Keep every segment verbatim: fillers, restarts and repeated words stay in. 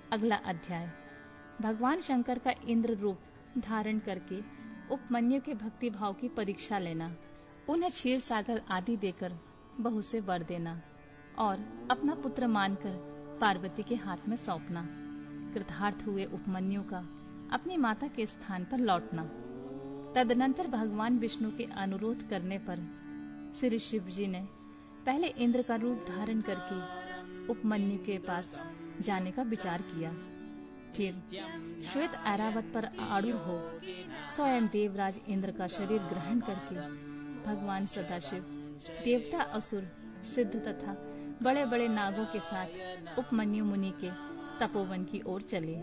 अगला अध्याय। भगवान शंकर का इंद्र रूप धारण करके उपमन्यु के भक्ति भाव की परीक्षा लेना, उन्हें क्षीर सागर आदि देकर बहू से वर देना और अपना पुत्र मानकर पार्वती के हाथ में सौंपना। कृतार्थ हुए उपमन्यु का अपनी माता के स्थान पर लौटना। तदनंतर भगवान विष्णु के अनुरोध करने पर श्री शिव जी ने पहले इंद्र का रूप धारण करके उपमन्यु के पास जाने का विचार किया। फिर श्वेत ऐरावत पर आरूढ़ हो स्वयं देवराज इंद्र का शरीर ग्रहण करके भगवान सदाशिव देवता, असुर, सिद्ध तथा बड़े बड़े नागों के साथ उपमन्यु मुनि के तपोवन की ओर चले।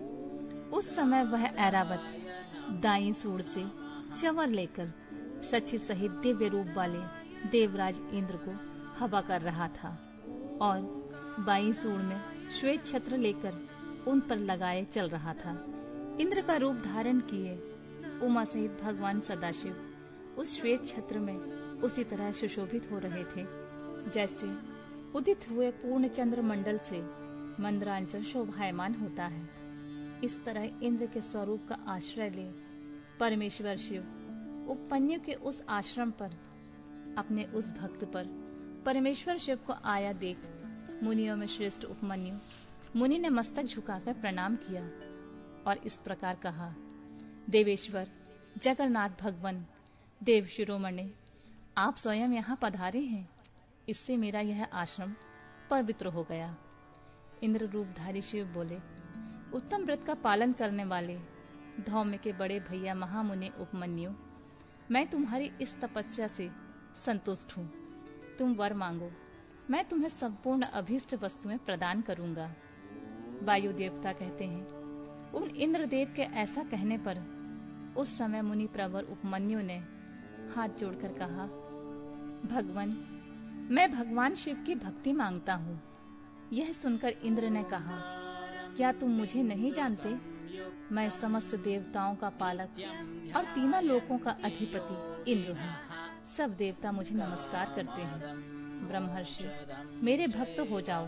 उस समय वह ऐरावत दाई सूंड से च्यवर लेकर सची सहित दिव्य रूप वाले देवराज इंद्र को हवा कर रहा था और बाई सूंड में श्वेत छत्र लेकर उन पर लगाए चल रहा था। इंद्र का रूप धारण किए उमा सहित भगवान सदाशिव उस श्वेत छत्र में उसी तरह सुशोभित हो रहे थे जैसे उदित हुए पूर्ण चंद्र मंडल से मंद्रांचल शोभायमान होता है। इस तरह इंद्र के स्वरूप का आश्रय ले परमेश्वर शिव उपमन्यु के उस आश्रम पर अपने उस भक्त पर परमेश्वर शिव को आया देख मुनियों में श्रेष्ठ उपमन्यु मुनि ने मस्तक झुकाकर प्रणाम किया और इस प्रकार कहा, देवेश्वर जगन्नाथ भगवान देव शिरोमणि, आप स्वयं यहाँ पधारे हैं, इससे मेरा यह आश्रम पवित्र हो गया। इंद्र रूपधारी शिव बोले, उत्तम व्रत का पालन करने वाले धौम्य के बड़े भैया महामुनि उपमन्यु, मैं तुम्हारी इस तपस्या से संतुष्ट हूँ। तुम वर मांगो, मैं तुम्हें संपूर्ण अभीष्ट वस्तुएं प्रदान करूंगा। वायु देवता कहते हैं, उन इंद्रदेव के ऐसा कहने पर उस समय मुनि प्रवर उपमन्यु ने हाथ जोड़कर कहा, भगवान, मैं भगवान शिव की भक्ति मांगता हूँ। यह सुनकर इंद्र ने कहा, क्या तुम मुझे नहीं जानते? मैं समस्त देवताओं का पालक और तीनों लोकों का अधिपति इंद्र हूँ। सब देवता मुझे नमस्कार करते हैं। ब्रह्मर्षि, मेरे भक्त हो जाओ,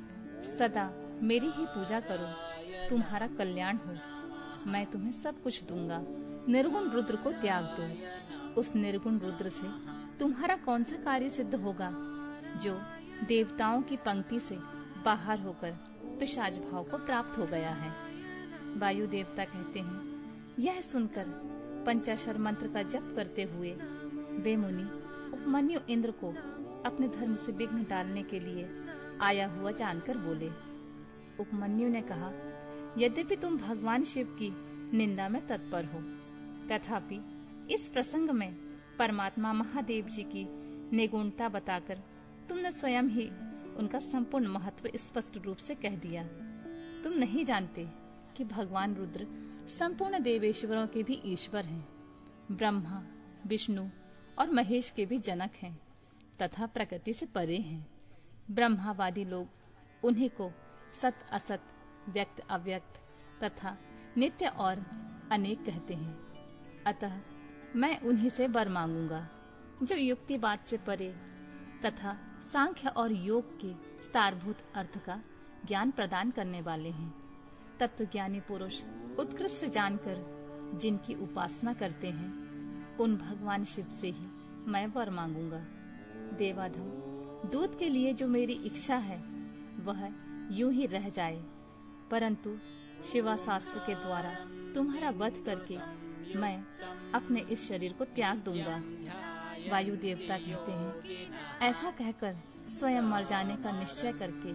सदा मेरी ही पूजा करो, तुम्हारा कल्याण हो। मैं तुम्हें सब कुछ दूंगा। निर्गुण रुद्र को त्याग दो। उस निर्गुण रुद्र से तुम्हारा कौन सा कार्य सिद्ध होगा जो देवताओं की पंक्ति से बाहर होकर पिशाच भाव को प्राप्त हो गया है। वायु देवता कहते हैं, यह सुनकर पंचाक्षर मंत्र का जप करते हुए वे मुनि उपमन्यु इंद्र को अपने धर्म से विघ्न डालने के लिए आया हुआ जानकर बोले। उपमन्यु ने कहा, यद्यपि तुम भगवान शिव की निंदा में तत्पर हो, तथापि इस प्रसंग में परमात्मा महादेव जी की निगुणता बताकर तुमने स्वयं ही उनका संपूर्ण महत्व स्पष्ट रूप से कह दिया। तुम नहीं जानते कि भगवान रुद्र संपूर्ण देवेश्वरों के भी ईश्वर हैं, ब्रह्मा, विष्णु और महेश के भी जनक हैं तथा प्रकृति से परे हैं। ब्रह्मावादी लोग उन्हीं को सत असत, व्यक्त अव्यक्त तथा नित्य और अनेक कहते हैं। अतः मैं उन्हीं से वर मांगूंगा जो युक्तिवाद से परे तथा सांख्य और योग के सारभूत अर्थ का ज्ञान प्रदान करने वाले हैं। तत्वज्ञानी पुरुष उत्कृष्ट जानकर जिनकी उपासना करते हैं, उन भगवान शिव से ही मैं वर मांगूंगा। देवाधम, दूध के लिए जो मेरी इच्छा है वह यूं ही रह जाए, परंतु शिवा शास्त्र के द्वारा तुम्हारा वध करके मैं अपने इस शरीर को त्याग दूंगा। वायु देवता कहते हैं, ऐसा कहकर स्वयं मर जाने का निश्चय करके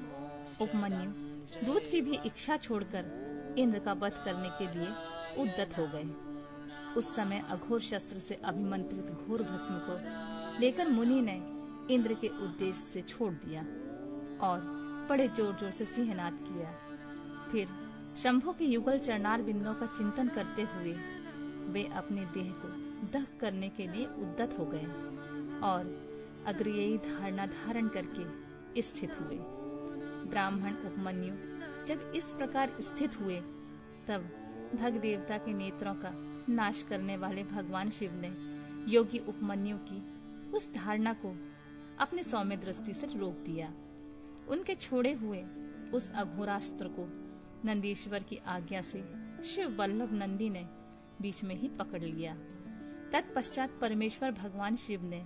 उपमन्यु दूध की भी इच्छा छोड़कर इंद्र का वध करने के लिए उद्यत हो गए। उस समय अघोर शस्त्र से अभिमंत्रित घोर भस्म को लेकर मुनि ने इंद्र के उद्देश्य से छोड़ दिया और बड़े जोर जोर से सिंहनाद किया। फिर शंभु के युगल चरणार बिंदों का चिंतन करते हुए वे अपने देह को दग्ध करने के लिए उद्यत हो गए और अग्रियी धारणा धारण करके स्थित हुए। ब्राह्मण उपमन्यु जब इस प्रकार स्थित हुए, तब भग देवता के नेत्रों का नाश करने वाले भगवान शिव ने योगी उपमन्यु की उस धारणा को अपने सौम्य दृष्टि से रोक दिया। उनके छोड़े हुए उस अघोरास्त्र को नंदीश्वर की आज्ञा से शिव वल्लभ नंदी ने बीच में ही पकड़ लिया। तत्पश्चात परमेश्वर भगवान शिव ने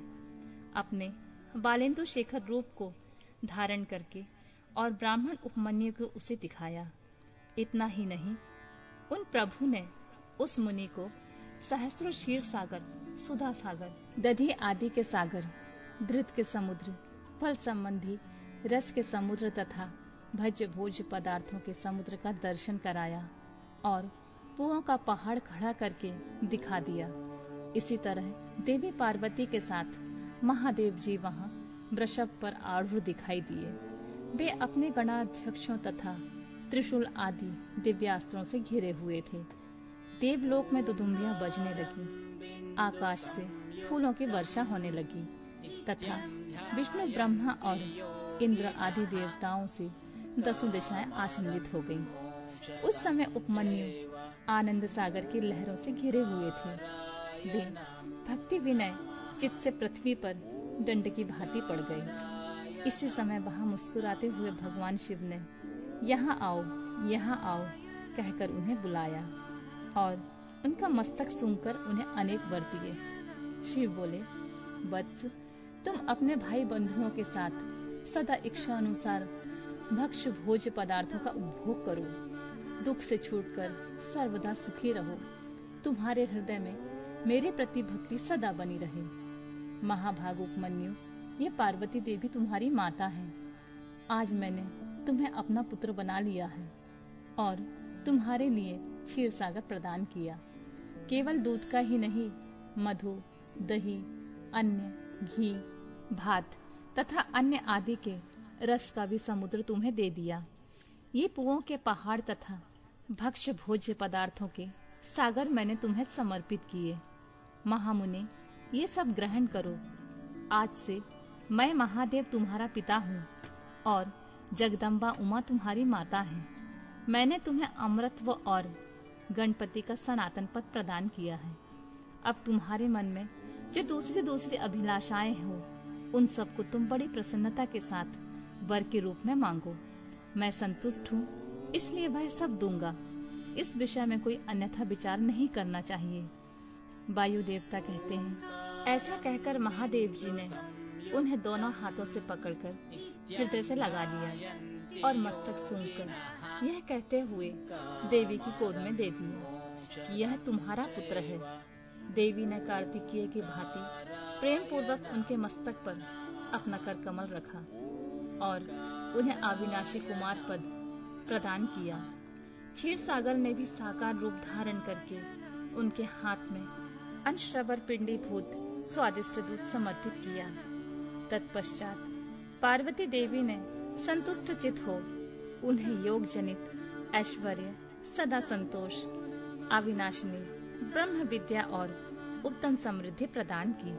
अपने बालेंदु शेखर रूप को धारण करके और ब्राह्मण उपमन्यु को उसे दिखाया। इतना ही नहीं, उन प्रभु ने उस मुनि को सहस्रो क्षीर सागर, सुधा सागर, दधि आदि के सागर, धृत के समुद्र, फल संबंधी रस के समुद्र तथा भज्य भोज्य पदार्थों के समुद्र का दर्शन कराया और पुओं का पहाड़ खड़ा करके दिखा दिया। इसी तरह देवी पार्वती के साथ महादेव जी वहां वृषभ पर आरूढ़ दिखाई दिए। वे अपने गणाध्यक्षों तथा त्रिशूल आदि दिव्यास्त्रों से घिरे हुए थे। देवलोक में दुदुम्बियां बजने लगी, आकाश से फूलों की वर्षा होने लगी तथा विष्णु, ब्रह्मा और इंद्र आदि देवताओं से दसों दिशाएं आचंबित हो गईं। उस समय उपमन्यु आनंद सागर की लहरों से घिरे हुए थे। वे भक्ति विनय चित्त से पृथ्वी पर दंड की भांति पड़ गए। इसी समय वहां मुस्कुराते हुए भगवान शिव ने यहाँ आओ, यहाँ आओ कहकर उन्हें बुलाया और उनका मस्तक सूंघकर उन्हें अनेक वर दिए। शिव बोले, वत्स, तुम अपने भाई बंधुओं के साथ सदा इच्छा अनुसार भक्ष्य भोज्य पदार्थों का उपभोग करो, दुख से छूटकर सर्वदा सुखी रहो। तुम्हारे हृदय में मेरे प्रति भक्ति सदा बनी रहे। महाभाग उपमन्यु, ये पार्वती देवी तुम्हारी माता है। आज मैंने तुम्हें अपना पुत्र बना लिया है और तुम्हारे लिए क्षीर सागर प्रदान किया। केवल दूध का ही नहीं, मधु, दही, अन्न, घी, भात तथा अन्य आदि के रस का भी समुद्र तुम्हें दे दिया। ये पुओं के पहाड़ तथा भक्ष्य भोज्य पदार्थों के सागर मैंने तुम्हें समर्पित किए। महामुने, ये सब ग्रहण करो। आज से मैं महादेव तुम्हारा पिता हूँ और जगदम्बा उमा तुम्हारी माता है। मैंने तुम्हें अमृतत्व और गणपति का सनातन पद प्रदान किया है। अब तुम्हारे मन में जो दूसरी दूसरी अभिलाषाएं हो, उन सबको तुम बड़ी प्रसन्नता के साथ वर के रूप में मांगो। मैं संतुष्ट हूँ, इसलिए वह सब दूंगा। इस विषय में कोई अन्यथा विचार नहीं करना चाहिए। वायु देवता कहते हैं, ऐसा कहकर महादेव जी ने उन्हें दोनों हाथों से पकड़कर हृदय से लगा लिया और मस्तक सूंघकर यह कहते हुए देवी की गोद में दे दिया कि यह तुम्हारा पुत्र है। देवी ने कार्तिकेय की भांति प्रेम पूर्वक उनके मस्तक पर अपना कर कमल रखा और उन्हें अविनाशी कुमार पद प्रदान किया। क्षीर सागर ने भी साकार रूप धारण करके उनके हाथ में अनश्रवर पिंडीभूत स्वादिष्ट दूध समर्पित किया। तत्पश्चात पार्वती देवी ने संतुष्ट चित हो उन्हें योग जनित ऐश्वर्य, सदा संतोष, अविनाशिनी ब्रह्म विद्या और उत्तम समृद्धि प्रदान की।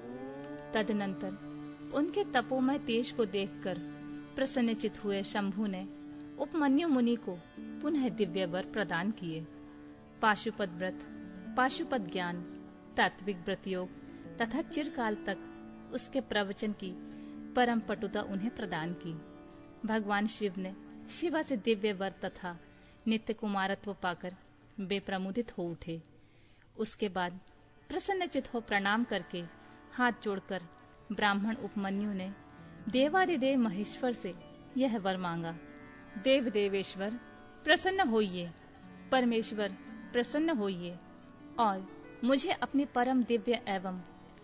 तदनंतर उनके तपोमय तेज को देखकर प्रसन्नचित हुए शंभु ने उपमन्यु मुनि को पुनः दिव्य वर प्रदान किए। पाशुपत व्रत, पाशुपत ज्ञान, तात्विक व्रत योग तथा चिरकाल तक उसके प्रवचन की परम पटुता उन्हें प्रदान की। भगवान शिव ने शिवा से दिव्य वर तथा नित्य कुमारत्व पाकर वे प्रमुदित हो उठे। उसके बाद प्रसन्नचित हो प्रणाम करके हाथ जोड़कर ब्राह्मण उपमन्यु ने देवादिदेव महेश्वर से यह वर मांगा, देव देवेश्वर प्रसन्न होइए, परमेश्वर प्रसन्न होइए और मुझे अपनी परम दिव्य एवं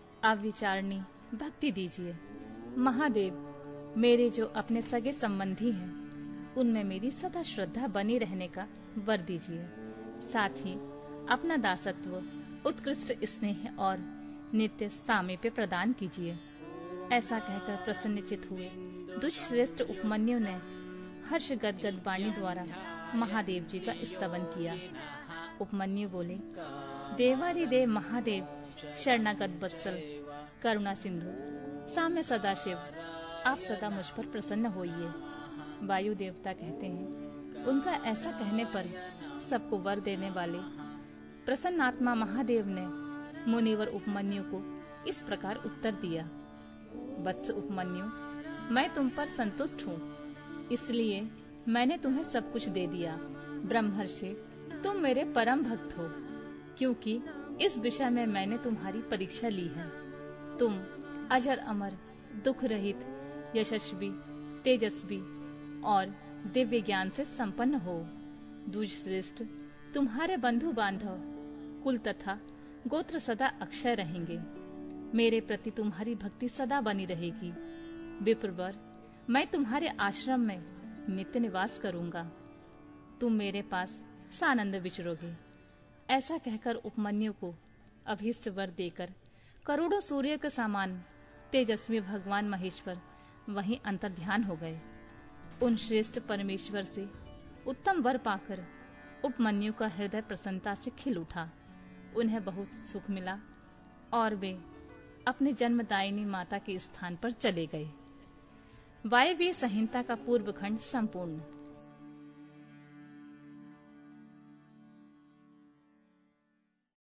अविचारणी भक्ति दीजिए। महादेव, मेरे जो अपने सगे संबंधी हैं, उनमें मेरी सदा श्रद्धा बनी रहने का वर दीजिए। साथ ही अपना दासत्व, उत्कृष्ट स्नेह और नित्य सामीप्य प्रदान कीजिए। ऐसा कहकर प्रसन्नचित हुए दुष्श्रेष्ठ उपमन्यु ने हर्ष गदगद वाणी द्वारा महादेव जी का स्तवन किया। उपमन्यु बोले, देवादिदेव महादेव, शरणागत वत्सल, करुणा सिंधु, साम्य सदाशिव, आप सदा मुझ पर प्रसन्न होइए। वायु देवता कहते हैं, उनका ऐसा कहने पर सबको वर देने वाले प्रसन्नात्मा महादेव ने मुनिवर उपमन्यु को इस प्रकार उत्तर दिया, वत्स उपमन्यु, मैं तुम पर संतुष्ट हूँ, इसलिए मैंने तुम्हें सब कुछ दे दिया। ब्रह्मर्षि, तुम मेरे परम भक्त हो, क्योंकि इस विषय में मैंने तुम्हारी परीक्षा ली है। तुम अजर अमर, दुख रहित, यशस्वी, तेजस्वी और दिव्य ज्ञान से संपन्न हो। द्विजश्रेष्ठ, तुम्हारे बंधु बांधव, कुल तथा गोत्र सदा अक्षय रहेंगे। मेरे प्रति तुम्हारी भक्ति सदा बनी रहेगी। विप्रवर, मैं तुम्हारे आश्रम में नित्य निवास करूंगा। तुम मेरे पास सानंद विचरोगे। ऐसा कहकर उपमन्यु को अभीष्ट वर देकर करोड़ों सूर्य के समान तेजस्वी भगवान महेश्वर वहीं अंतर्ध्यान हो गए। उन श्रेष्ठ परमेश्वर से उत्तम वर पाकर उपमन्यु का हृदय प्रसन्नता से खिल उठा। उन्हें बहुत सुख मिला और वे अपने जन्मदायिनी माता के स्थान पर चले गए। वायव्य संहिता का पूर्व खंड संपूर्ण।